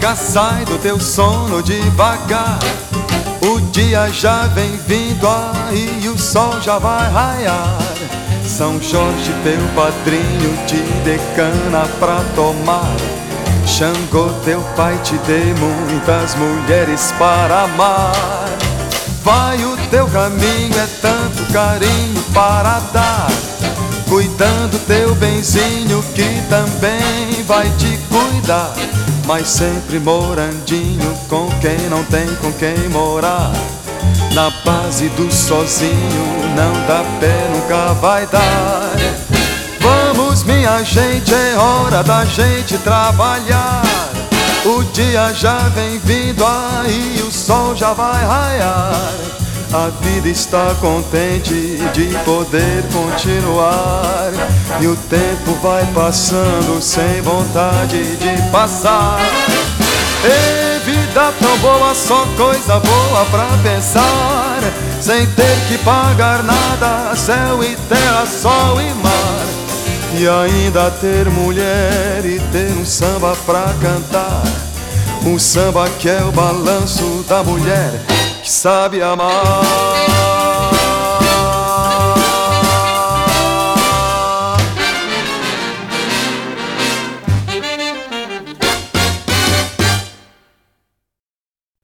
apaga, sai do teu sono devagar. O dia já vem vindo aí e o sol já vai raiar. São Jorge, teu padrinho, te dê cana pra tomar. Xangô, teu pai, te dê muitas mulheres para amar. Vai o teu caminho, é tanto carinho para dar, cuidando teu benzinho que também vai te cuidar. Mas sempre morandinho com quem não tem com quem morar. Na base do sozinho não dá pé, nunca vai dar. Vamos minha gente, é hora da gente trabalhar. O dia já vem vindo aí, o sol já vai raiar. A vida está contente de poder continuar. E o tempo vai passando sem vontade de passar. Ei, vida tão boa, só coisa boa pra pensar. Sem ter que pagar nada, céu e terra, sol e mar. E ainda ter mulher e ter um samba pra cantar. Um samba que é o balanço da mulher que sabe amar.